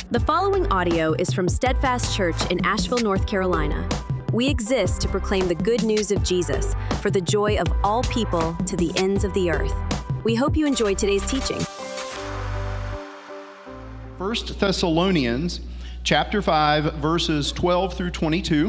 The following audio is from Steadfast Church in Asheville, North Carolina. We exist to proclaim the good news of Jesus for the joy of all people to the ends of the earth. We hope you enjoyed today's teaching. 1 Thessalonians chapter 5, verses 12 through 22.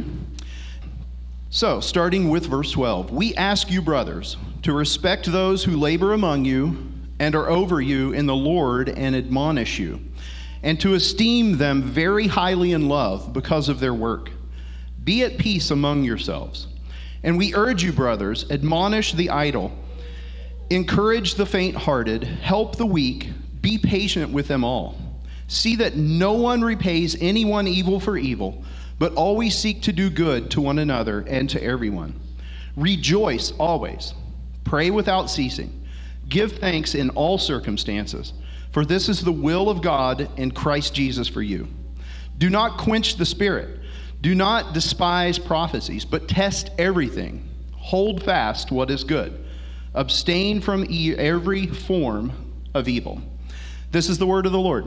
So, starting with verse 12, we ask you, brothers, to respect those who labor among you and are over you in the Lord and admonish you, and to esteem them very highly in love because of their work. Be at peace among yourselves. And we urge you, brothers, admonish the idle, encourage the faint-hearted, help the weak, be patient with them all. See that no one repays anyone evil for evil, but always seek to do good to one another and to everyone. Rejoice always. Pray without ceasing. Give thanks in all circumstances, for this is the will of God in Christ Jesus for you. Do not quench the spirit. Do not despise prophecies, but test everything. Hold fast what is good. Abstain from every form of evil. This is the word of the Lord.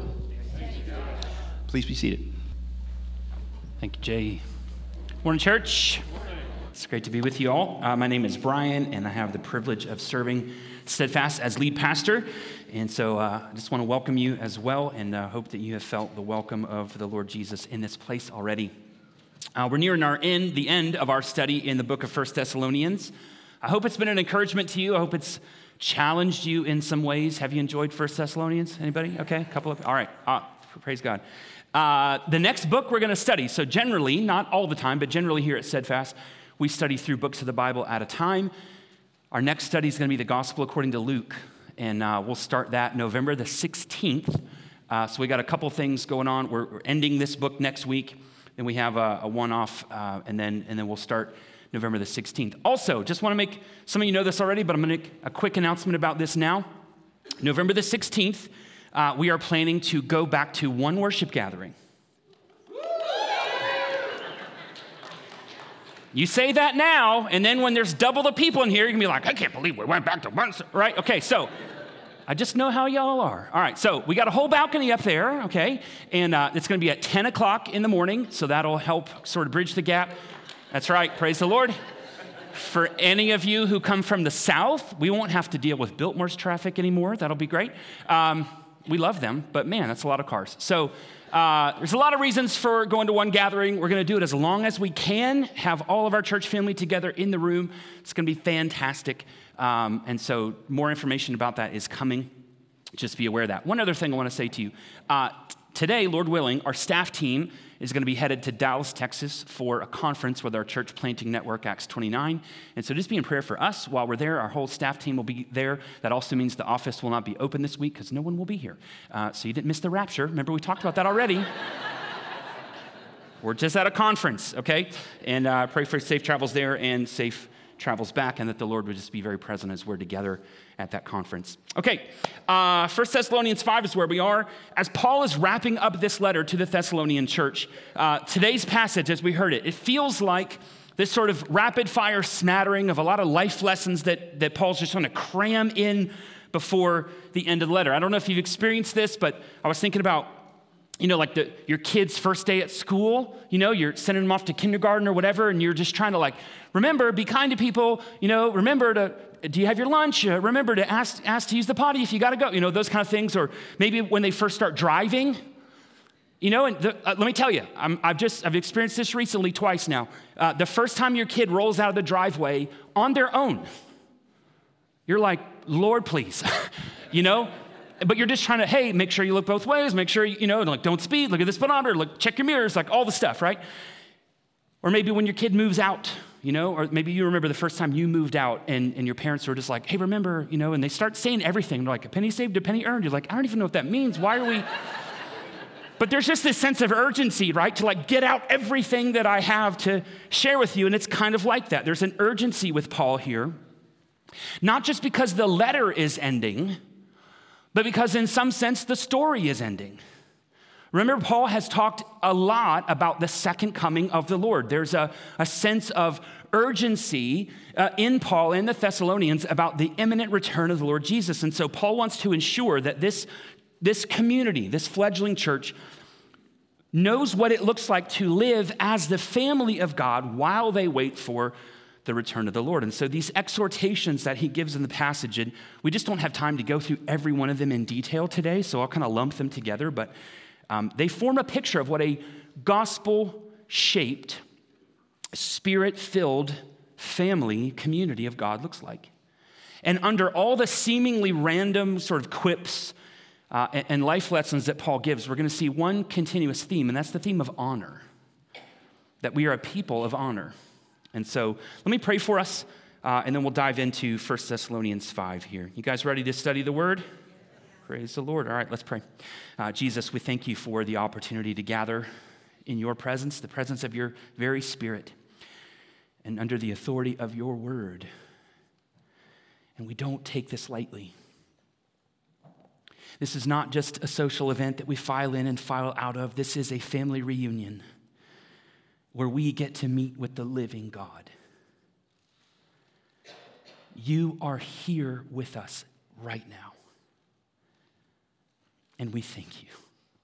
Please be seated. Thank you, Jay. Morning, church. It's great to be with you all. My name is Brian, and I have the privilege of serving Steadfast as lead pastor. And so I just want to welcome you as well, and hope that you have felt the welcome of the Lord Jesus in this place already. We're nearing the end of our study in the book of 1 Thessalonians. I hope it's been an encouragement to you. I hope it's challenged you in some ways. Have you enjoyed 1 Thessalonians? Anybody? Okay, all right. Praise God. The next book we're going to study, so generally, not all the time, but generally here at Steadfast, we study through books of the Bible at a time. Our next study is going to be the Gospel according to Luke, and we'll start that November the 16th. So we got a couple things going on. We're ending this book next week, then we have a one-off, and then we'll start November the 16th. Also, just want to make, some of you know this already, but I'm going to make a quick announcement about this now. November the 16th, we are planning to go back to one worship gathering. You say that now, and then when there's double the people in here, you can be like, I can't believe we went back to one, right? Okay, so I just know how y'all are. All right, so we got a whole balcony up there, okay? And it's going to be at 10 o'clock in the morning, so that'll help sort of bridge the gap. That's right, praise the Lord. For any of you who come from the south, we won't have to deal with Biltmore's traffic anymore. That'll be great. We love them, but man, that's a lot of cars. So there's a lot of reasons for going to one gathering. We're going to do it as long as we can, have all of our church family together in the room. It's going to be fantastic. And so more information about that is coming. Just be aware of that. One other thing I want to say to you. Today, Lord willing, our staff team is going to be headed to Dallas, Texas for a conference with our church planting network, Acts 29. And so just be in prayer for us while we're there. Our whole staff team will be there. That also means the office will not be open this week because no one will be here. So you didn't miss the rapture. Remember, we talked about that already. We're just at a conference, okay? And pray for safe travels there and safe travels back, and that the Lord would just be very present as we're together at that conference. Okay, 1 Thessalonians 5 is where we are. As Paul is wrapping up this letter to the Thessalonian church, today's passage, as we heard it feels like this sort of rapid-fire smattering of a lot of life lessons that Paul's just going to cram in before the end of the letter. I don't know if you've experienced this, but I was thinking about like your kid's first day at school, you're sending them off to kindergarten or whatever, and you're just trying to remember, be kind to people, remember do you have your lunch? Remember to ask to use the potty if you got to go, those kind of things. Or maybe when they first start driving, let me tell you, I've experienced this recently twice now. The first time your kid rolls out of the driveway on their own, you're like, Lord, please, But you're just trying to, hey, make sure you look both ways, make sure, don't speed, look at the speedometer, check your mirrors, all the stuff, right? Or maybe when your kid moves out, or maybe you remember the first time you moved out and your parents were just like, hey, remember, and they start saying everything. They're like, a penny saved, a penny earned. You're like, I don't even know what that means. Why are we? But there's just this sense of urgency, right? To get out everything that I have to share with you. And it's kind of like that. There's an urgency with Paul here, not just because the letter is ending, but because in some sense the story is ending. Remember, Paul has talked a lot about the second coming of the Lord. There's a sense of urgency in Paul and the Thessalonians about the imminent return of the Lord Jesus. And so Paul wants to ensure that this community, this fledgling church, knows what it looks like to live as the family of God while they wait for the return of the Lord. And so these exhortations that he gives in the passage, and we just don't have time to go through every one of them in detail today, so I'll kind of lump them together, but they form a picture of what a gospel-shaped, spirit-filled family community of God looks like. And under all the seemingly random sort of quips and life lessons that Paul gives, we're going to see one continuous theme, and that's the theme of honor, that we are a people of honor. And so let me pray for us, and then we'll dive into 1 Thessalonians 5 here. You guys ready to study the word? Praise the Lord. All right, let's pray. Jesus, we thank you for the opportunity to gather in your presence, the presence of your very Spirit, and under the authority of your word. And we don't take this lightly. This is not just a social event that we file in and file out of. This is a family reunion where we get to meet with the living God. You are here with us right now. And we thank you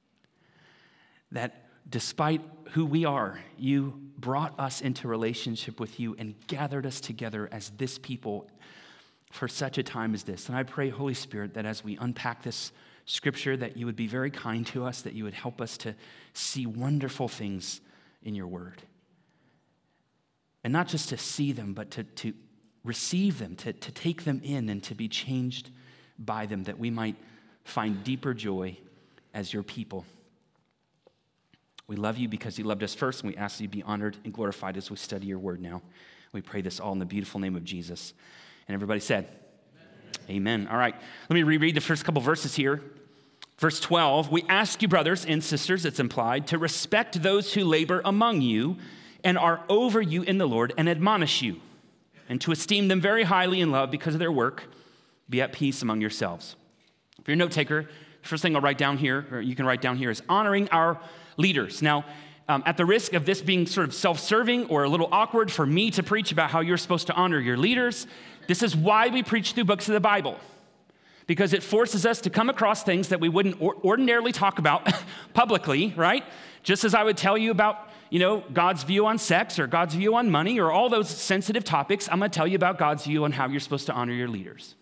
that despite who we are, you brought us into relationship with you and gathered us together as this people for such a time as this. And I pray, Holy Spirit, that as we unpack this scripture, that you would be very kind to us, that you would help us to see wonderful things in your word. And not just to see them, but to receive them, to take them in and to be changed by them, that we might find deeper joy as your people. We love you because you loved us first, and we ask that you be honored and glorified as we study your word now. We pray this all in the beautiful name of Jesus. And everybody said, Amen. All right, let me reread the first couple verses here. Verse 12, we ask you, brothers and sisters, it's implied, to respect those who labor among you and are over you in the Lord and admonish you, and to esteem them very highly in love because of their work. Be at peace among yourselves. If you're a note taker, the first thing I'll write down here, or you can write down here, is honoring our leaders. Now, at the risk of this being sort of self-serving or a little awkward for me to preach about how you're supposed to honor your leaders, this is why we preach through books of the Bible, because it forces us to come across things that we wouldn't ordinarily talk about publicly, right? Just as I would tell you about, God's view on sex or God's view on money or all those sensitive topics, I'm going to tell you about God's view on how you're supposed to honor your leaders.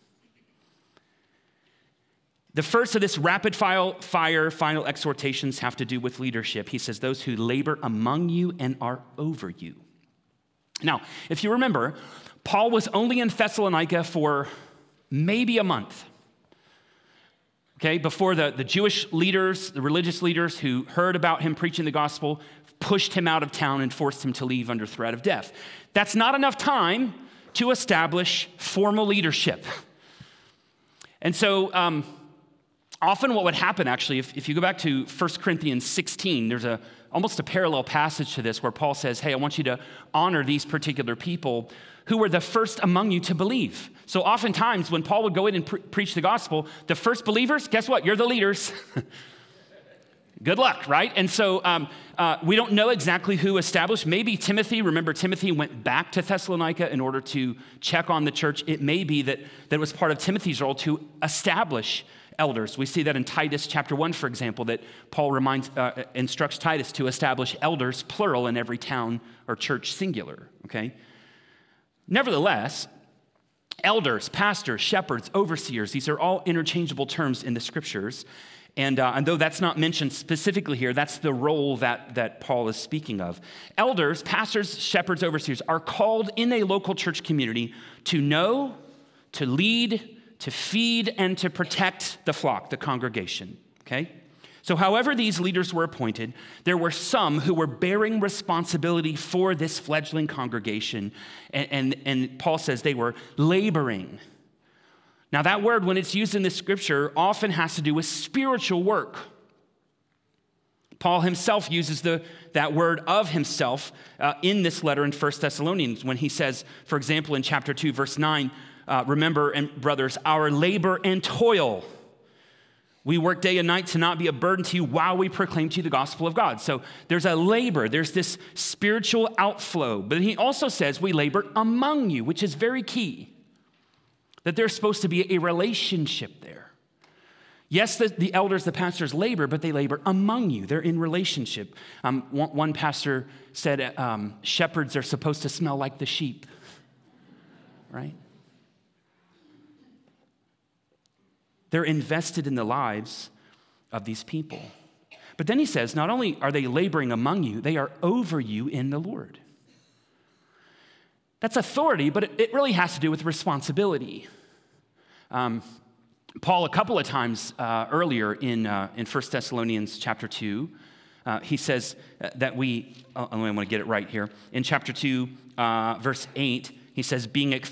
The first of this rapid fire final exhortations have to do with leadership. He says, those who labor among you and are over you. Now, if you remember, Paul was only in Thessalonica for maybe a month, okay, before the Jewish leaders, the religious leaders who heard about him preaching the gospel, pushed him out of town and forced him to leave under threat of death. That's not enough time to establish formal leadership. And so often what would happen, actually, if you go back to 1 Corinthians 16, there's almost a parallel passage to this where Paul says, hey, I want you to honor these particular people who were the first among you to believe. So oftentimes when Paul would go in and preach the gospel, the first believers, guess what? You're the leaders. Good luck, right? And so we don't know exactly who established. Maybe Timothy, remember Timothy went back to Thessalonica in order to check on the church. It may be that it was part of Timothy's role to establish elders. We see that in Titus chapter 1, for example, that Paul instructs Titus to establish elders, plural, in every town or church, singular, okay? Nevertheless, elders, pastors, shepherds, overseers, these are all interchangeable terms in the scriptures. And though that's not mentioned specifically here, that's the role that Paul is speaking of. Elders, pastors, shepherds, overseers are called in a local church community to know, to lead, to feed, and to protect the flock, the congregation, okay? So however these leaders were appointed, there were some who were bearing responsibility for this fledgling congregation, and Paul says they were laboring. Now that word, when it's used in the scripture, often has to do with spiritual work. Paul himself uses that word of himself in this letter in 1 Thessalonians when he says, for example, in chapter 2, verse 9, remember, and brothers, our labor and toil. We work day and night to not be a burden to you while we proclaim to you the gospel of God. So there's a labor, there's this spiritual outflow. But he also says we labor among you, which is very key. That there's supposed to be a relationship there. Yes, the elders, the pastors labor, but they labor among you. They're in relationship. One pastor said shepherds are supposed to smell like the sheep, right? They're invested in the lives of these people. But then he says, not only are they laboring among you, they are over you in the Lord. That's authority, but it really has to do with responsibility. Paul, a couple of times earlier in 1 Thessalonians chapter 2, he says that I want to get it right here. In chapter 2, verse 8, he says,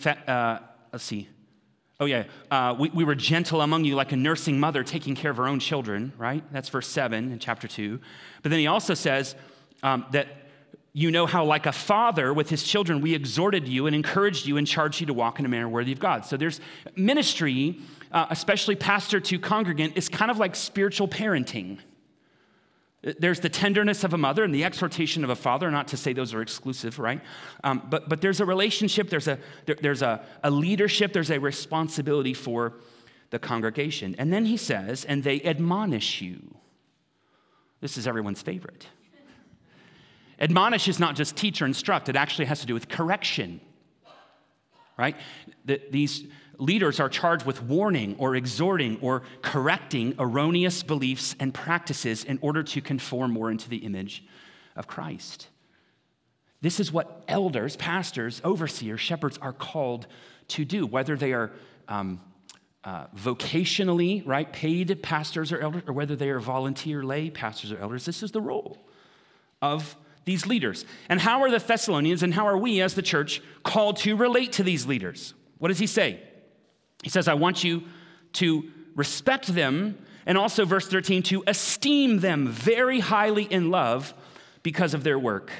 we were gentle among you like a nursing mother taking care of her own children, right? That's verse 7 in chapter 2. But then he also says that you know how like a father with his children, we exhorted you and encouraged you and charged you to walk in a manner worthy of God. So there's ministry, especially pastor to congregant, is kind of like spiritual parenting. There's the tenderness of a mother and the exhortation of a father, not to say those are exclusive, right? But there's a relationship, there's a leadership, there's a responsibility for the congregation. And then he says, and they admonish you. This is everyone's favorite. Admonish is not just teach or instruct, it actually has to do with correction, right? These leaders are charged with warning or exhorting or correcting erroneous beliefs and practices in order to conform more into the image of Christ. This is what elders, pastors, overseers, shepherds are called to do, whether they are vocationally, right, paid pastors or elders, or whether they are volunteer lay pastors or elders. This is the role of these leaders. And how are the Thessalonians and how are we as the church called to relate to these leaders? What does he say? He says, I want you to respect them, and also, verse 13, to esteem them very highly in love because of their work.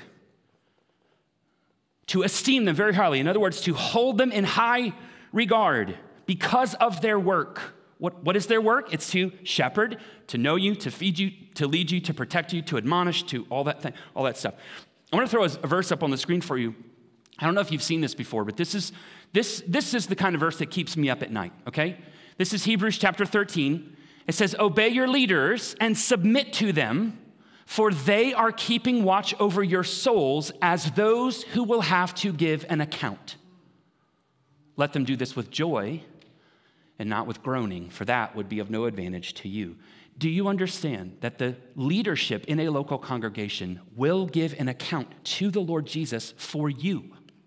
To esteem them very highly. In other words, to hold them in high regard because of their work. What is their work? It's to shepherd, to know you, to feed you, to lead you, to protect you, to admonish, to all that stuff. I want to throw a verse up on the screen for you. I don't know if you've seen this before, but this is the kind of verse that keeps me up at night, okay? This is Hebrews chapter 13. It says, obey your leaders and submit to them, for they are keeping watch over your souls as those who will have to give an account. Let them do this with joy and not with groaning, for that would be of no advantage to you. Do you understand that the leadership in a local congregation will give an account to the Lord Jesus for you?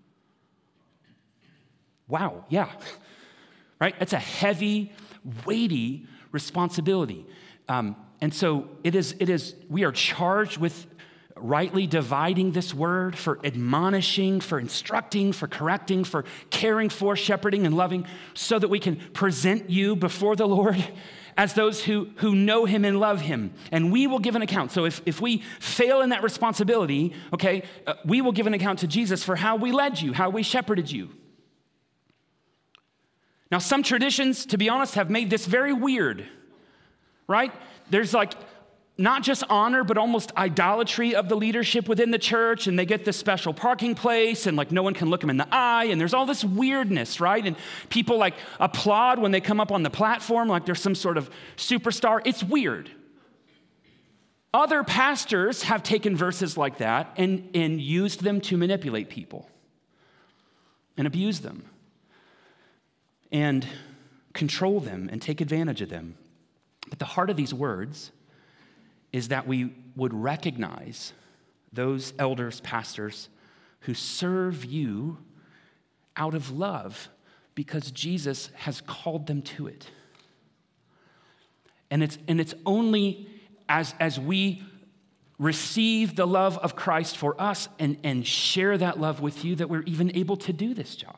Wow, yeah, right? It's a heavy, weighty responsibility. And so it is, we are charged with rightly dividing this word, for admonishing, for instructing, for correcting, for caring for, shepherding, and loving, so that we can present you before the Lord as those who know him and love him. And we will give an account. So if we fail in that responsibility, okay, we will give an account to Jesus for how we led you, how we shepherded you. Now, some traditions, to be honest, have made this very weird, right? There's like not just honor, but almost idolatry of the leadership within the church, and they get this special parking place, and like no one can look them in the eye, and there's all this weirdness, right? And people like applaud when they come up on the platform like they're some sort of superstar. It's weird. Other pastors have taken verses like that and used them to manipulate people and abuse them and control them and take advantage of them. But the heart of these words is that we would recognize those elders, pastors, who serve you out of love because Jesus has called them to it. And it's only as we receive the love of Christ for us and share that love with you that we're even able to do this job.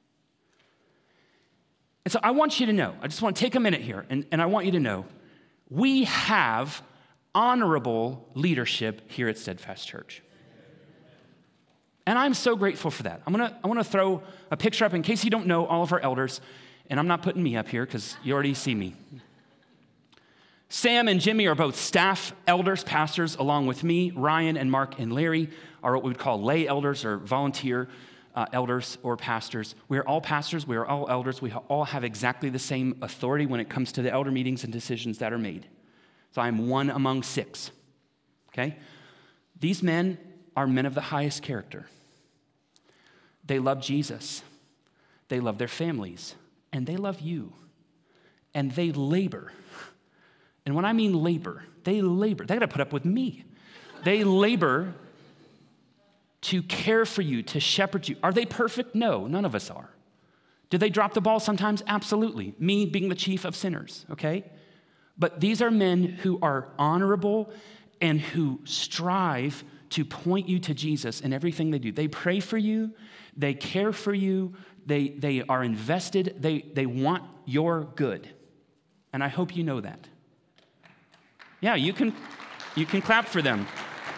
And so I want you to know, I just want to take a minute here, and I want you to know, we have honorable leadership here at Steadfast Church. And I'm so grateful for that. I want to throw a picture up in case you don't know all of our elders, and I'm not putting me up here because you already see me. Sam and Jimmy are both staff elders, pastors, along with me. Ryan and Mark and Larry are what we would call lay elders or volunteer elders or pastors. We are all pastors. We are all elders. We all have exactly the same authority when it comes to the elder meetings and decisions that are made. So I'm one among 6, okay? These men are men of the highest character. They love Jesus. They love their families. And they love you. And they labor. And when I mean labor, they labor. They got to put up with me. They labor to care for you, to shepherd you. Are they perfect? No, none of us are. Do they drop the ball sometimes? Absolutely. Me being the chief of sinners, okay? But these are men who are honorable and who strive to point you to Jesus in everything they do. They pray for you. They care for you. They are invested. They want your good. And I hope you know that. Yeah, you can clap for them.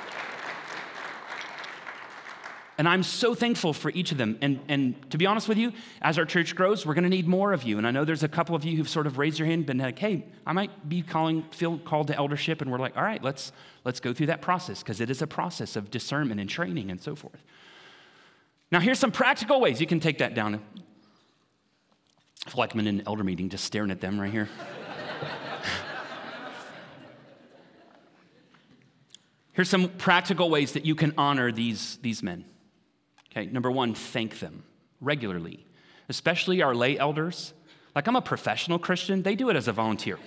And I'm so thankful for each of them. And to be honest with you, as our church grows, we're going to need more of you. And I know there's a couple of you who've sort of raised your hand, been like, hey, I might be feel called to eldership. And we're like, all right, let's go through that process, because it is a process of discernment and training and so forth. Now, here's some practical ways you can take that down. I feel like I'm in an elder meeting just staring at them right here. Here's some practical ways that you can honor these men. Okay, number 1, thank them regularly, especially our lay elders. Like, I'm a professional Christian. They do it as a volunteer.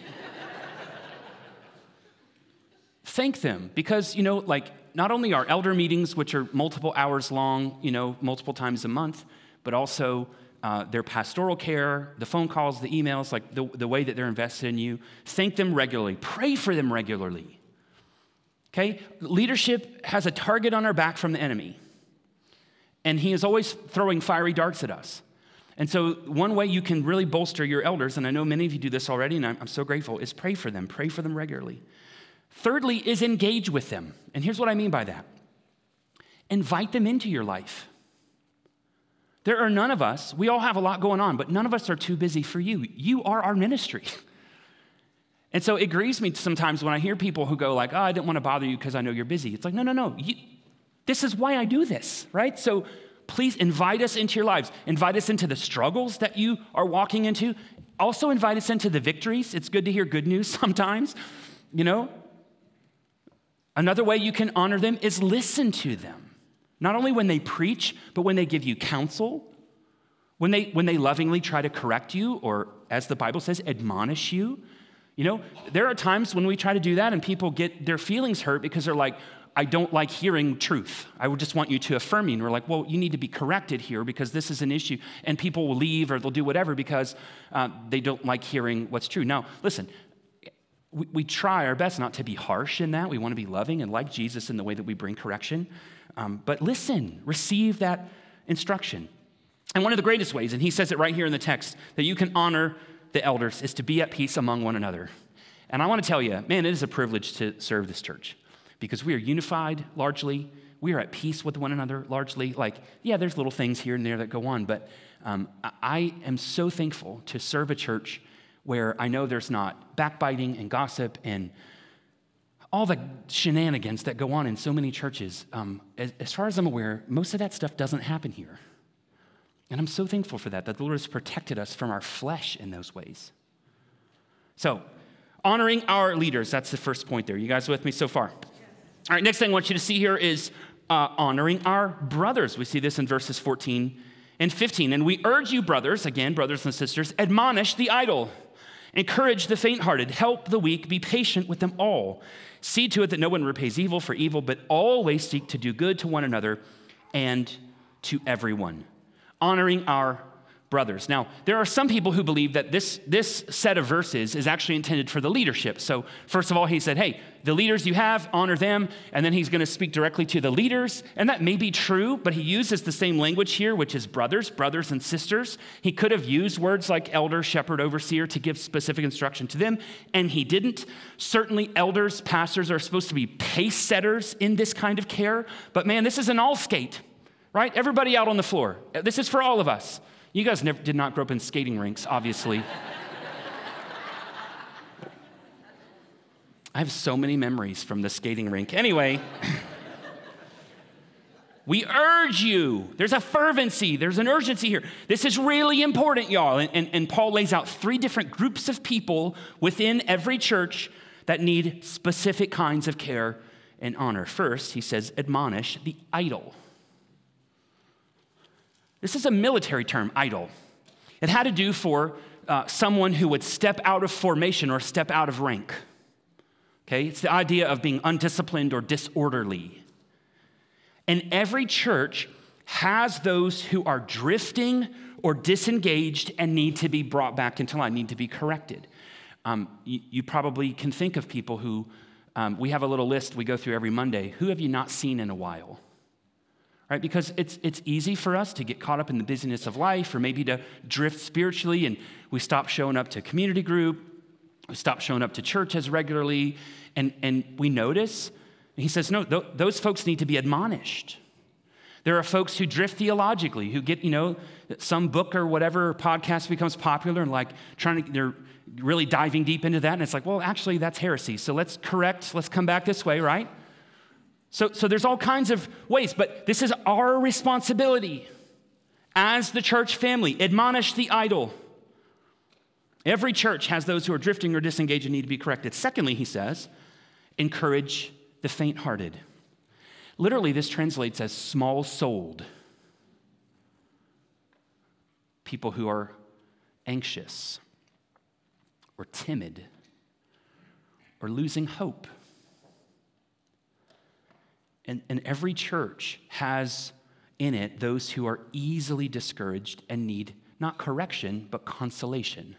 Thank them, because, not only our elder meetings, which are multiple hours long, multiple times a month, but also their pastoral care, the phone calls, the emails, like the way that they're invested in you. Thank them regularly. Pray for them regularly. Okay? Leadership has a target on our back from the enemy, and he is always throwing fiery darts at us. And so one way you can really bolster your elders, and I know many of you do this already, and I'm so grateful, is pray for them. Pray for them regularly. Thirdly is engage with them. And here's what I mean by that. Invite them into your life. There are none of us, we all have a lot going on, but none of us are too busy for you. You are our ministry. And so it grieves me sometimes when I hear people who go like, I didn't want to bother you because I know you're busy. It's like, no. This is why I do this, right? So please invite us into your lives. Invite us into the struggles that you are walking into. Also invite us into the victories. It's good to hear good news sometimes, Another way you can honor them is listen to them. Not only when they preach, but when they give you counsel, when they lovingly try to correct you, or as the Bible says, admonish you. There are times when we try to do that and people get their feelings hurt because they're like, I don't like hearing truth. I would just want you to affirm me. And we're like, well, you need to be corrected here because this is an issue. And people will leave or they'll do whatever because they don't like hearing what's true. Now, listen, we try our best not to be harsh in that. We want to be loving and like Jesus in the way that we bring correction. But listen, receive that instruction. And one of the greatest ways, and he says it right here in the text, that you can honor the elders is to be at peace among one another. And I want to tell you, man, it is a privilege to serve this church because we are unified largely. We are at peace with one another largely. There's little things here and there that go on, but I am so thankful to serve a church where I know there's not backbiting and gossip and all the shenanigans that go on in so many churches. As far as I'm aware, most of that stuff doesn't happen here. And I'm so thankful for that the Lord has protected us from our flesh in those ways. So, honoring our leaders, that's the first point there. You guys with me so far? Yes. All right, next thing I want you to see here is honoring our brothers. We see this in verses 14 and 15. And we urge you, brothers, again, brothers and sisters, admonish the idle, encourage the faint-hearted, help the weak, be patient with them all. See to it that no one repays evil for evil, but always seek to do good to one another and to everyone. Honoring our brothers. Now, there are some people who believe that this set of verses is actually intended for the leadership. So first of all, he said, hey, the leaders you have, honor them. And then he's going to speak directly to the leaders. And that may be true, but he uses the same language here, which is brothers and sisters. He could have used words like elder, shepherd, overseer to give specific instruction to them, and he didn't. Certainly elders, pastors are supposed to be pace setters in this kind of care. But man, this is an all skate. Right? Everybody out on the floor. This is for all of us. You guys did not grow up in skating rinks, obviously. I have so many memories from the skating rink. Anyway, We urge you. There's a fervency. There's an urgency here. This is really important, y'all. And Paul lays out 3 different groups of people within every church that need specific kinds of care and honor. First, he says, admonish the idle. This is a military term, idle. It had to do for someone who would step out of formation or step out of rank. Okay, it's the idea of being undisciplined or disorderly. And every church has those who are drifting or disengaged and need to be brought back into line, need to be corrected. You probably can think of people who, we have a little list we go through every Monday. Who have you not seen in a while? Right? Because it's easy for us to get caught up in the busyness of life or maybe to drift spiritually, and we stop showing up to community group, we stop showing up to church as regularly, and we notice, he says, no, those folks need to be admonished. There are folks who drift theologically, who get, some book or whatever podcast becomes popular and they're really diving deep into that, and it's like, well, actually, that's heresy, so let's come back this way, right? So there's all kinds of ways, but this is our responsibility as the church family. Admonish the idle. Every church has those who are drifting or disengaged and need to be corrected. Secondly, he says, encourage the faint-hearted. Literally, this translates as small-souled. People who are anxious or timid or losing hope. And every church has in it those who are easily discouraged and need not correction, but consolation.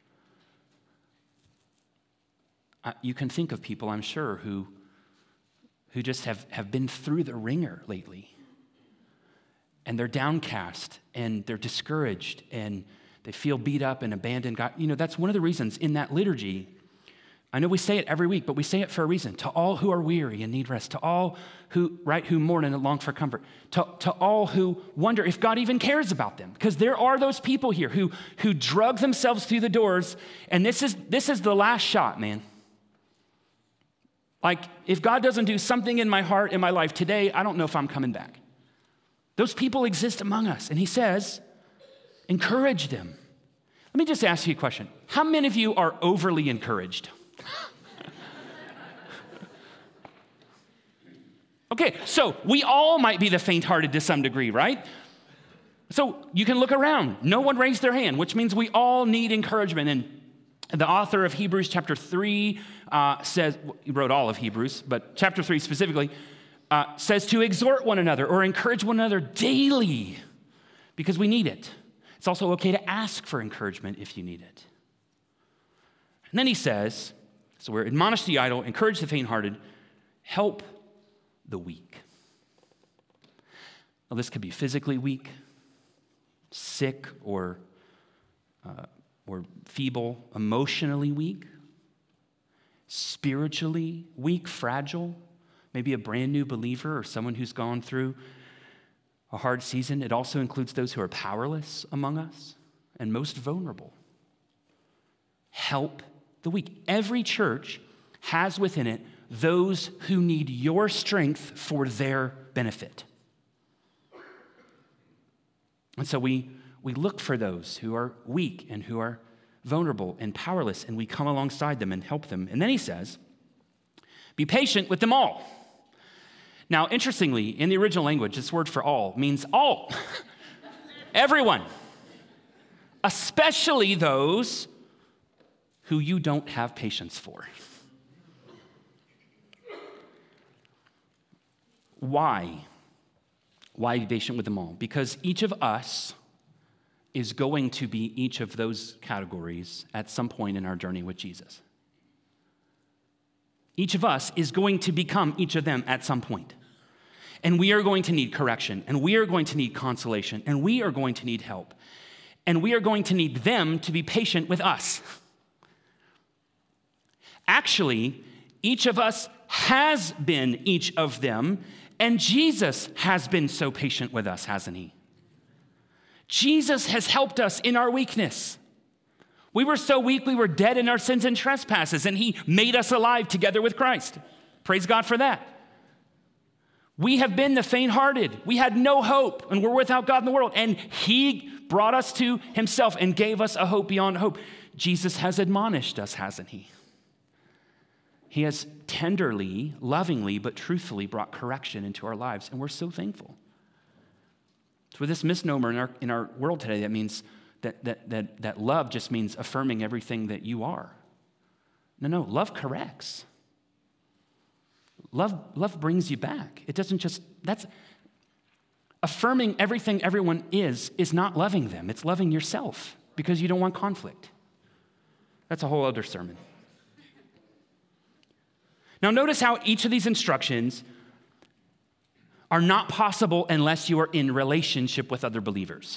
You can think of people, I'm sure, who just have been through the ringer lately. And they're downcast, and they're discouraged, and they feel beat up and abandoned. God, that's one of the reasons in that liturgy, I know we say it every week, but we say it for a reason. To all who are weary and need rest, to all who mourn and long for comfort, to all who wonder if God even cares about them. Because there are those people here who drug themselves through the doors, and this is the last shot, man. Like, if God doesn't do something in my heart, in my life today, I don't know if I'm coming back. Those people exist among us, and he says, encourage them. Let me just ask you a question. How many of you are overly encouraged? Okay, so we all might be the faint-hearted to some degree, right? So you can look around. No one raised their hand, which means we all need encouragement. And the author of Hebrews chapter 3 says, he wrote all of Hebrews, but chapter 3 specifically, says to exhort one another or encourage one another daily because we need it. It's also okay to ask for encouragement if you need it. And then he says, so we're admonish the idle, encourage the faint-hearted, help the weak. Now, this could be physically weak, sick, or feeble, emotionally weak, spiritually weak, fragile, maybe a brand new believer or someone who's gone through a hard season. It also includes those who are powerless among us and most vulnerable. Help the weak. Every church has within it those who need your strength for their benefit. And so we look for those who are weak and who are vulnerable and powerless, and we come alongside them and help them. And then he says, be patient with them all. Now, interestingly, in the original language, this word for all means all. Everyone. Especially those who you don't have patience for. Why? Why be patient with them all? Because each of us is going to be each of those categories at some point in our journey with Jesus. Each of us is going to become each of them at some point. And we are going to need correction, and we are going to need consolation, and we are going to need help. And we are going to need them to be patient with us. Actually, each of us has been each of them, and Jesus has been so patient with us, hasn't he? Jesus has helped us in our weakness. We were so weak, we were dead in our sins and trespasses, and he made us alive together with Christ. Praise God for that. We have been the faint-hearted. We had no hope, and we're without God in the world. And he brought us to himself and gave us a hope beyond hope. Jesus has admonished us, hasn't he? He has tenderly, lovingly, but truthfully brought correction into our lives, and we're so thankful. So with this misnomer in our world today, that means that love just means affirming everything that you are. No, love corrects. Love brings you back. It doesn't just, that's affirming everything everyone is not loving them. It's loving yourself because you don't want conflict. That's a whole other sermon. Now notice how each of these instructions are not possible unless you are in relationship with other believers.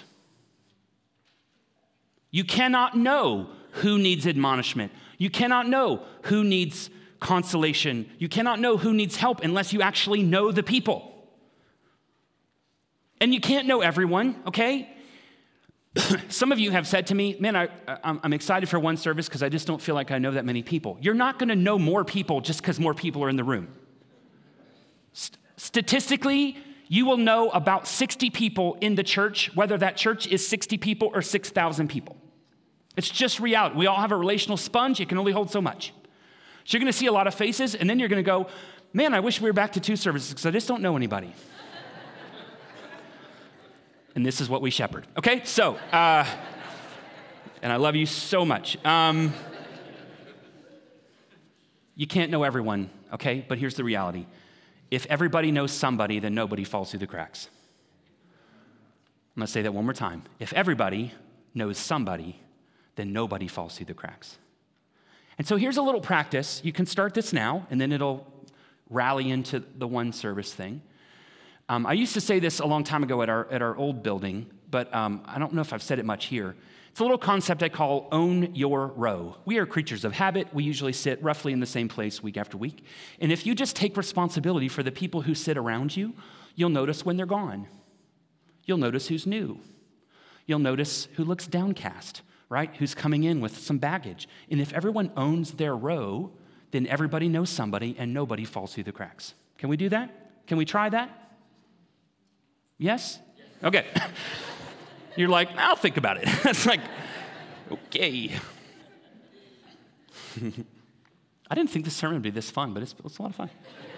You cannot know who needs admonishment. You cannot know who needs consolation. You cannot know who needs help unless you actually know the people. And you can't know everyone, okay? Some of you have said to me, man, I'm excited for one service because I just don't feel like I know that many people. You're not going to know more people just because more people are in the room. Statistically, you will know about 60 people in the church, whether that church is 60 people or 6,000 people. It's just reality. We all have a relational sponge. It can only hold so much. So you're going to see a lot of faces, and then you're going to go, man, I wish we were back to 2 services because I just don't know anybody. And this is what we shepherd. Okay, so, and I love you so much. You can't know everyone, okay? But here's the reality. If everybody knows somebody, then nobody falls through the cracks. I'm going to say that one more time. If everybody knows somebody, then nobody falls through the cracks. And so here's a little practice. You can start this now, and then it'll rally into the one service thing. I used to say this a long time ago at our old building, but I don't know if I've said it much here. It's a little concept I call own your row. We are creatures of habit. We usually sit roughly in the same place week after week. And if you just take responsibility for the people who sit around you, you'll notice when they're gone. You'll notice who's new. You'll notice who looks downcast, right? Who's coming in with some baggage. And if everyone owns their row, then everybody knows somebody and nobody falls through the cracks. Can we do that? Can we try that? Yes? Okay. You're like, I'll think about it. It's like, okay. I didn't think this sermon would be this fun, but it's a lot of fun.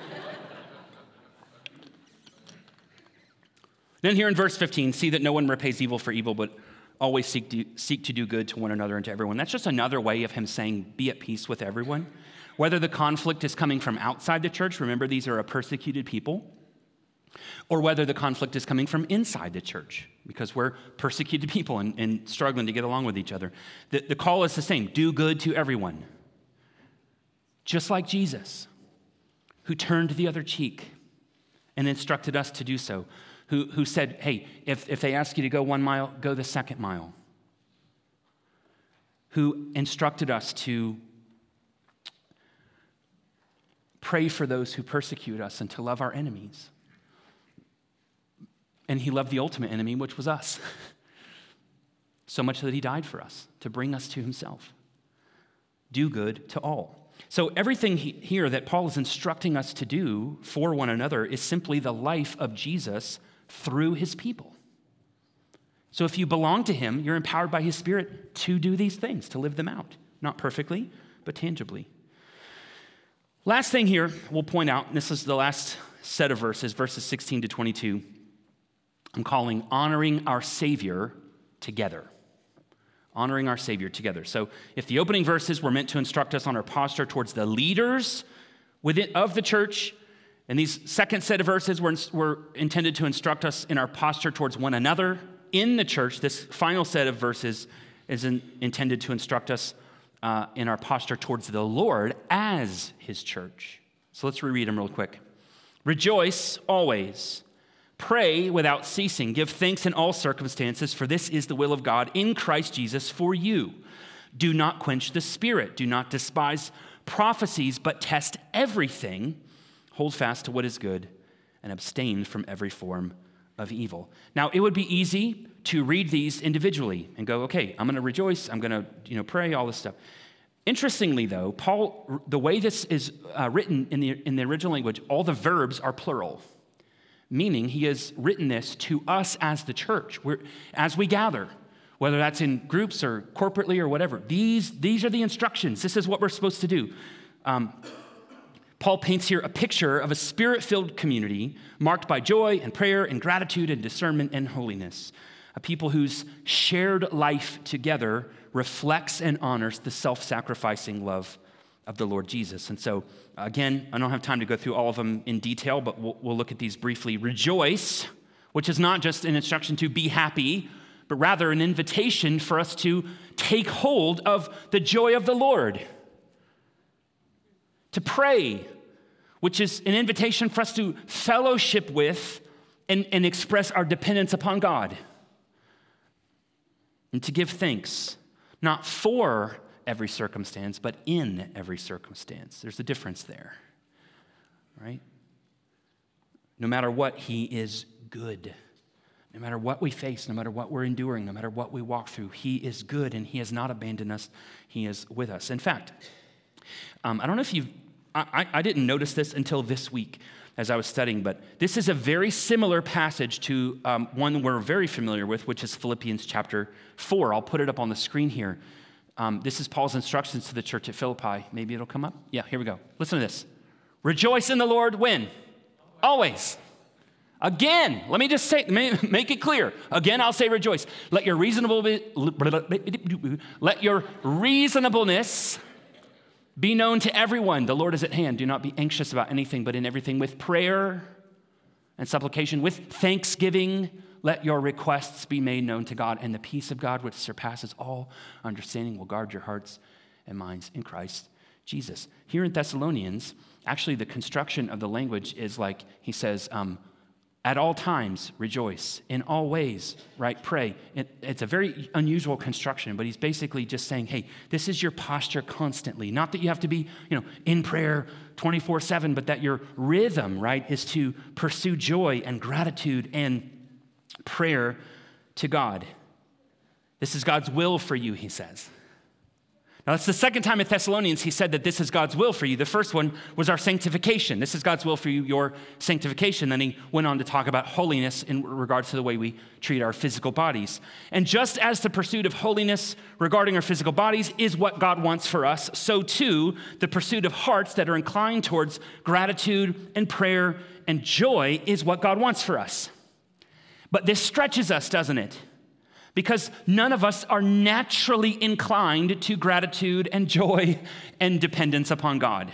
Then here in verse 15, see that no one repays evil for evil, but always seek to do good to one another and to everyone. That's just another way of him saying, be at peace with everyone. Whether the conflict is coming from outside the church, remember these are a persecuted people, or whether the conflict is coming from inside the church, because we're persecuted people and struggling to get along with each other. The call is the same, do good to everyone. Just like Jesus, who turned the other cheek and instructed us to do so, who said, hey, if they ask you to go 1 mile, go the 2nd mile. Who instructed us to pray for those who persecute us and to love our enemies. And he loved the ultimate enemy, which was us. So much that he died for us, to bring us to himself. Do good to all. So everything here that Paul is instructing us to do for one another is simply the life of Jesus through his people. So if you belong to him, you're empowered by his Spirit to do these things, to live them out. Not perfectly, but tangibly. Last thing here we'll point out, and this is the last set of verses 16 to 22, I'm calling honoring our Savior together. Honoring our Savior together. So if the opening verses were meant to instruct us on our posture towards the leaders of the church, and these second set of verses were intended to instruct us in our posture towards one another in the church, this final set of verses is intended to instruct us in our posture towards the Lord as his church. So let's reread them real quick. Rejoice always. Pray without ceasing. Give thanks in all circumstances, for this is the will of God in Christ Jesus for you. Do not quench the Spirit. Do not despise prophecies, but test everything. Hold fast to what is good and abstain from every form of evil. Now, it would be easy to read these individually and go, okay, I'm going to rejoice. I'm going to pray, all this stuff. Interestingly, though, Paul, the way this is written in the original language, all the verbs are plural. meaning he has written this to us as the church, as we gather, whether that's in groups or corporately or whatever. These are the instructions. This is what we're supposed to do. Paul paints here a picture of a spirit-filled community marked by joy and prayer and gratitude and discernment and holiness, a people whose shared life together reflects and honors the self-sacrificing love of the Lord Jesus. And so, again, I don't have time to go through all of them in detail, but we'll look at these briefly. Rejoice, which is not just an instruction to be happy, but rather an invitation for us to take hold of the joy of the Lord. To pray, which is an invitation for us to fellowship with and express our dependence upon God. And to give thanks, not for every circumstance, but in every circumstance. There's a difference there, right? No matter what, he is good. No matter what we face, no matter what we're enduring, no matter what we walk through, he is good and he has not abandoned us. He is with us. In fact, I don't know if I didn't notice this until this week as I was studying, but this is a very similar passage to one we're very familiar with, which is Philippians chapter 4. I'll put it up on the screen here. This is Paul's instructions to the church at Philippi. Maybe it'll come up. Yeah, here we go. Listen to this. Rejoice in the Lord when? Always. Again, let me just say, make it clear. Again, I'll say rejoice. Let your reasonableness be known to everyone. The Lord is at hand. Do not be anxious about anything, but in everything with prayer and supplication, with thanksgiving, let your requests be made known to God, and the peace of God, which surpasses all understanding, will guard your hearts and minds in Christ Jesus. Here in Thessalonians, actually the construction of the language is like, he says, at all times, rejoice. In all ways, right, pray. It's a very unusual construction, but he's basically just saying, hey, this is your posture constantly. Not that you have to be, in prayer 24/7, but that your rhythm, right, is to pursue joy and gratitude and prayer to God. This is God's will for you, he says. Now, that's the second time in Thessalonians he said that this is God's will for you. The first one was our sanctification. This is God's will for you, your sanctification. Then he went on to talk about holiness in regards to the way we treat our physical bodies. And just as the pursuit of holiness regarding our physical bodies is what God wants for us, so too the pursuit of hearts that are inclined towards gratitude and prayer and joy is what God wants for us. But this stretches us, doesn't it? Because none of us are naturally inclined to gratitude and joy and dependence upon God.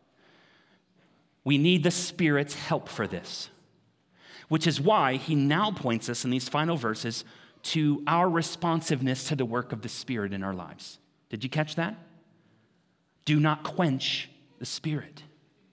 We need the Spirit's help for this, which is why he now points us in these final verses to our responsiveness to the work of the Spirit in our lives. Did you catch that? Do not quench the Spirit.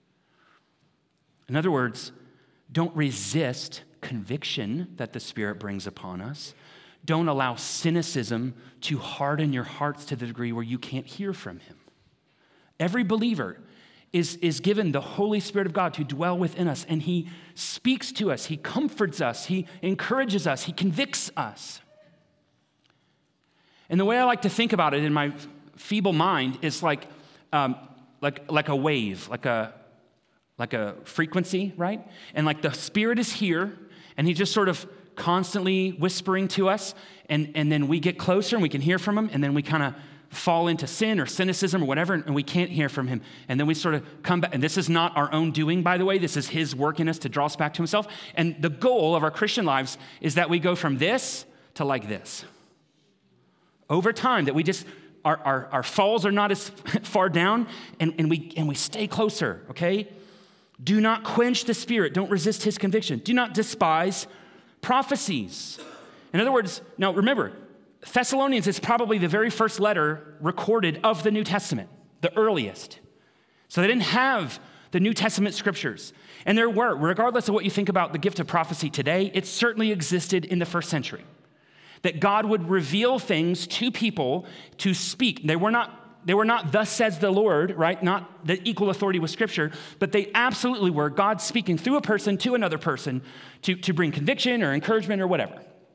In other words, don't resist conviction that the Spirit brings upon us. Don't allow cynicism to harden your hearts to the degree where you can't hear from him. Every believer is given the Holy Spirit of God to dwell within us, and he speaks to us, he comforts us, he encourages us, he convicts us. And the way I like to think about it in my feeble mind is like a wave, like a frequency, right? And like the Spirit is here, and he just sort of constantly whispering to us, and then we get closer and we can hear from him, and then we kind of fall into sin or cynicism or whatever, and we can't hear from him. And then we sort of come back, and this is not our own doing, by the way. This is his work in us to draw us back to himself. And the goal of our Christian lives is that we go from this to like this. Over time, that we just, our falls are not as far down, and we stay closer, okay? Do not quench the Spirit. Don't resist his conviction. Do not despise prophecies. In other words, now remember, Thessalonians is probably the very first letter recorded of the New Testament, the earliest. So they didn't have the New Testament scriptures. And there were, regardless of what you think about the gift of prophecy today, it certainly existed in the first century. That God would reveal things to people to speak. They were not thus says the Lord, right? Not the equal authority with Scripture, but they absolutely were God speaking through a person to another person to bring conviction or encouragement or whatever.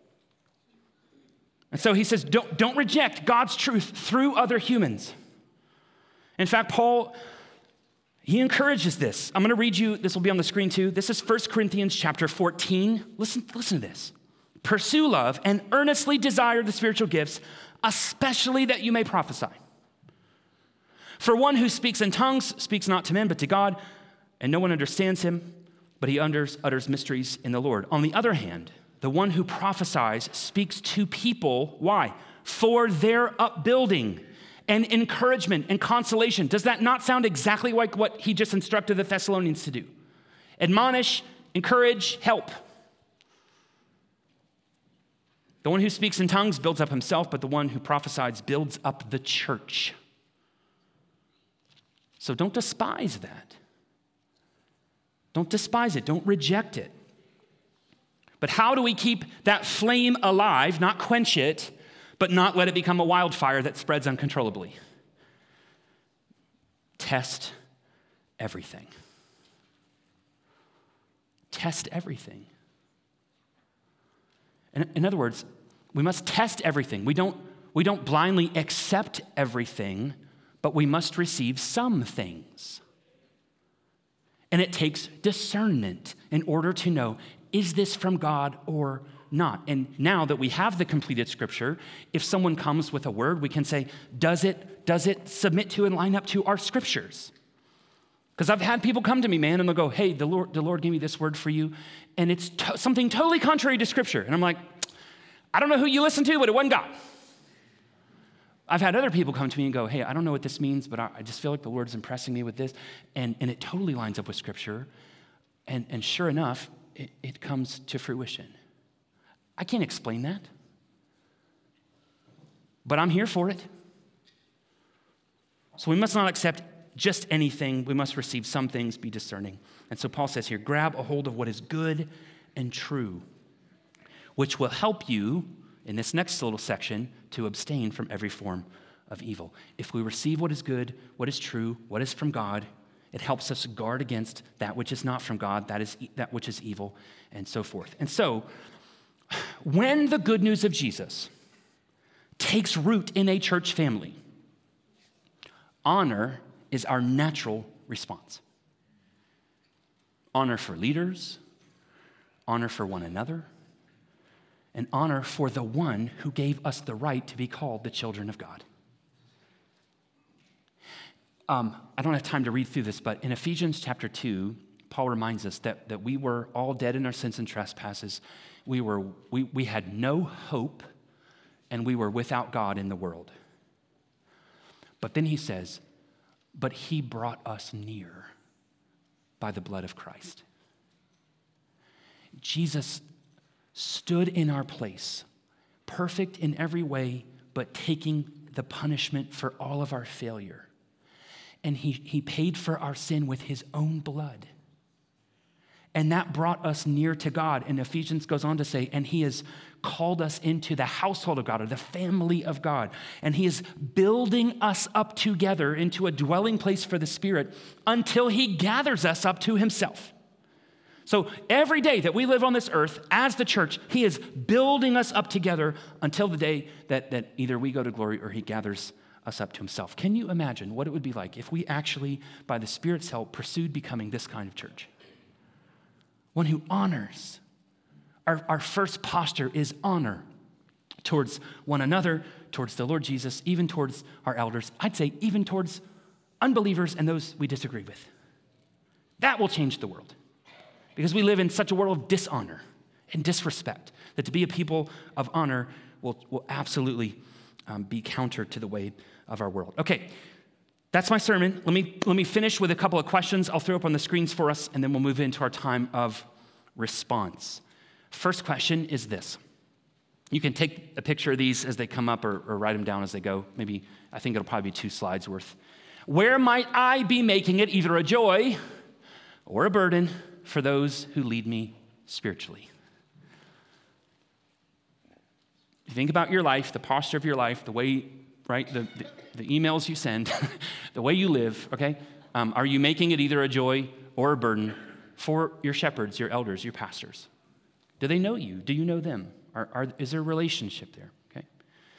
And so he says, don't reject God's truth through other humans. In fact, Paul, He encourages this. I'm going to read you, this will be on the screen too. This is 1 Corinthians chapter 14. Listen to this. Pursue love and earnestly desire the spiritual gifts, especially that you may prophesy. For one who speaks in tongues speaks not to men but to God, and no one understands him, but he utters mysteries in the Lord. On the other hand, the one who prophesies speaks to people. Why? For their upbuilding and encouragement and consolation. Does that not sound exactly like what he just instructed the Thessalonians to do? Admonish, encourage, help. The one who speaks in tongues builds up himself, but the one who prophesies builds up the church. So don't despise that. Don't despise it. Don't reject it. But how do we keep that flame alive, not quench it, but not let it become a wildfire that spreads uncontrollably? Test everything. Test everything. In other words, we must test everything. We don't blindly accept everything, but we must receive some things. And it takes discernment in order to know, is this from God or not? And now that we have the completed scripture, if someone comes with a word, we can say, does it submit to and line up to our scriptures? Because I've had people come to me, man, and they'll go, hey, the Lord gave me this word for you, and it's something totally contrary to scripture. And I'm like, I don't know who you listen to, but it wasn't God. I've had other people come to me and go, hey, I don't know what this means, but I just feel like the Lord's impressing me with this, and it totally lines up with scripture. And sure enough, it comes to fruition. I can't explain that, but I'm here for it. So we must not accept just anything. We must receive some things, be discerning. And so Paul says here, grab a hold of what is good and true, which will help you in this next little section to abstain from every form of evil. If we receive what is good, what is true, what is from God, it helps us guard against that which is not from God, that which is evil, and so forth. And so, when the good news of Jesus takes root in a church family, honor is our natural response. Honor for leaders, honor for one another, and honor for the one who gave us the right to be called the children of God. I don't have time to read through this, but in Ephesians chapter 2, Paul reminds us that we were all dead in our sins and trespasses. We had no hope, and we were without God in the world. But then he says, but he brought us near by the blood of Christ. Jesus stood in our place, perfect in every way, but taking the punishment for all of our failure. And he paid for our sin with his own blood. And that brought us near to God. And Ephesians goes on to say, and he has called us into the household of God, or the family of God. And he is building us up together into a dwelling place for the Spirit until he gathers us up to himself. So every day that we live on this earth as the church, he is building us up together until the day that either we go to glory or he gathers us up to himself. Can you imagine what it would be like if we actually, by the Spirit's help, pursued becoming this kind of church? One who honors. Our first posture is honor towards one another, towards the Lord Jesus, even towards our elders. I'd say even towards unbelievers and those we disagree with. That will change the world. Because we live in such a world of dishonor and disrespect that to be a people of honor will absolutely be counter to the way of our world. Okay, that's my sermon. Let me finish with a couple of questions I'll throw up on the screens for us, and then we'll move into our time of response. First question is this. You can take a picture of these as they come up or write them down as they go. Maybe, I think it'll probably be 2 slides worth. Where might I be making it either a joy or a burden for those who lead me spiritually? You think about your life, the posture of your life, the way, right, the emails you send, the way you live, okay? Are you making it either a joy or a burden for your shepherds, your elders, your pastors? Do they know you? Do you know them? Is there a relationship there? Okay.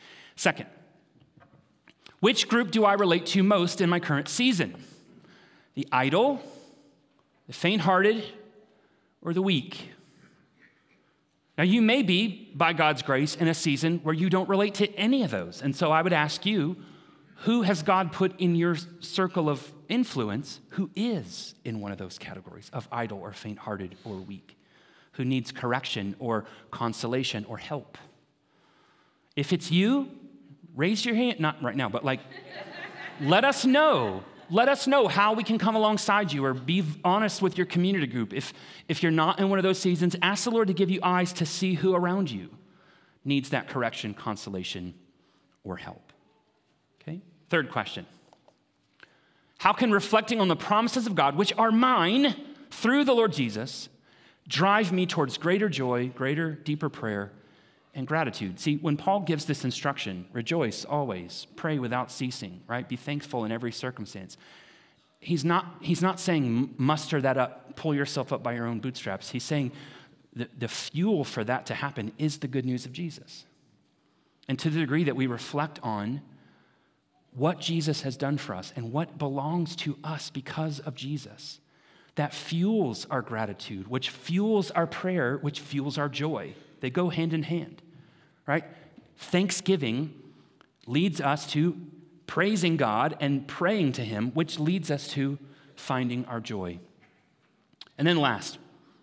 Second, which group do I relate to most in my current season? the idle, the faint-hearted, or the weak. Now, you may be, by God's grace, in a season where you don't relate to any of those. And so I would ask you, who has God put in your circle of influence who is in one of those categories of idle or faint-hearted or weak, who needs correction or consolation or help? If it's you, raise your hand, not right now, but let us know. Let us know how we can come alongside you, or be honest with your community group. If you're not in one of those seasons, ask the Lord to give you eyes to see who around you needs that correction, consolation, or help. Okay? Third question. How can reflecting on the promises of God, which are mine through the Lord Jesus, drive me towards greater joy, greater, deeper prayer, and gratitude? See, when Paul gives this instruction, rejoice always, pray without ceasing, right? Be thankful in every circumstance. He's not saying muster that up, pull yourself up by your own bootstraps. He's saying the fuel for that to happen is the good news of Jesus. And to the degree that we reflect on what Jesus has done for us and what belongs to us because of Jesus, that fuels our gratitude, which fuels our prayer, which fuels our joy. They go hand in hand, right? Thanksgiving leads us to praising God and praying to Him, which leads us to finding our joy. And then last,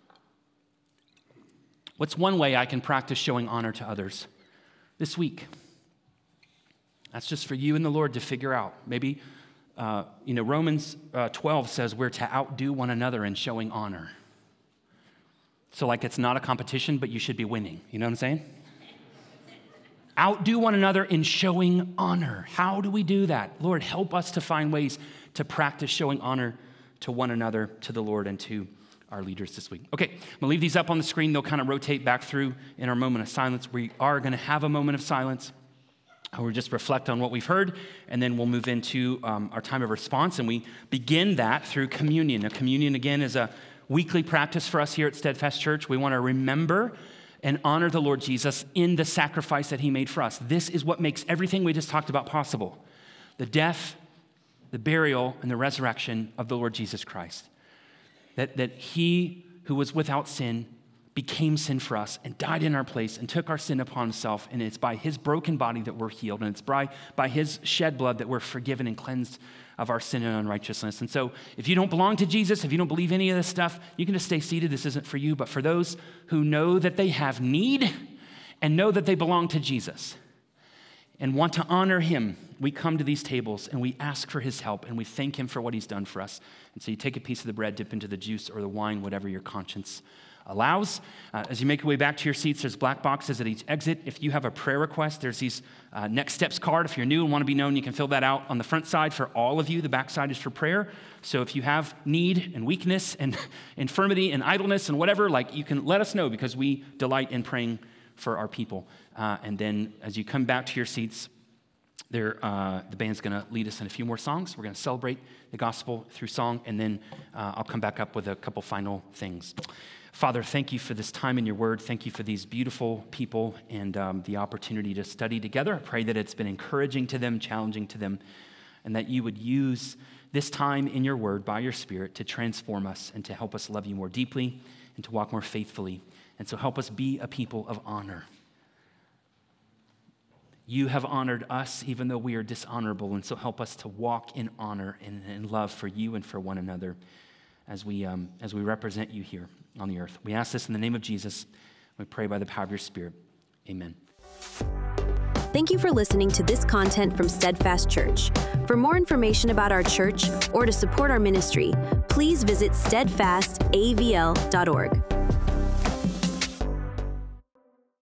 what's one way I can practice showing honor to others this week? That's just for you and the Lord to figure out. Maybe, Romans 12 says we're to outdo one another in showing honor. So it's not a competition, but you should be winning. You know what I'm saying? Outdo one another in showing honor. How do we do that? Lord, help us to find ways to practice showing honor to one another, to the Lord, and to our leaders this week. Okay, I'm going to leave these up on the screen. They'll kind of rotate back through in our moment of silence. We are going to have a moment of silence. We'll just reflect on what we've heard, and then we'll move into our time of response, and we begin that through communion. Now, communion, again, is a weekly practice for us here at Steadfast Church. We want to remember and honor the Lord Jesus in the sacrifice that He made for us. This is what makes everything we just talked about possible: the death, the burial, and the resurrection of the Lord Jesus Christ. That He who was without sin became sin for us and died in our place and took our sin upon Himself, and it's by His broken body that we're healed, and it's by His shed blood that we're forgiven and cleansed of our sin and unrighteousness. And so if you don't belong to Jesus, if you don't believe any of this stuff, you can just stay seated. This isn't for you. But for those who know that they have need and know that they belong to Jesus and want to honor Him, we come to these tables and we ask for His help and we thank Him for what He's done for us. And so you take a piece of the bread, dip into the juice or the wine, whatever your conscience allows. As you make your way back to your seats, there's black boxes at each exit. If you have a prayer request, there's these next steps card. If you're new and want to be known, you can fill that out on the front side for all of you. The back side is for prayer. So if you have need and weakness and infirmity and idleness and whatever, you can let us know, because we delight in praying for our people. And then as you come back to your seats, the band's going to lead us in a few more songs. We're going to celebrate the gospel through song, and then I'll come back up with a couple final things. Father, thank you for this time in your word. Thank you for these beautiful people and the opportunity to study together. I pray that it's been encouraging to them, challenging to them, and that you would use this time in your word by your Spirit to transform us and to help us love you more deeply and to walk more faithfully. And so help us be a people of honor. You have honored us even though we are dishonorable, and so help us to walk in honor and in love for you and for one another as we represent you here on the earth. We ask this in the name of Jesus. We pray by the power of your Spirit. Amen. Thank you for listening to this content from Steadfast Church. For more information about our church or to support our ministry, please visit steadfastavl.org.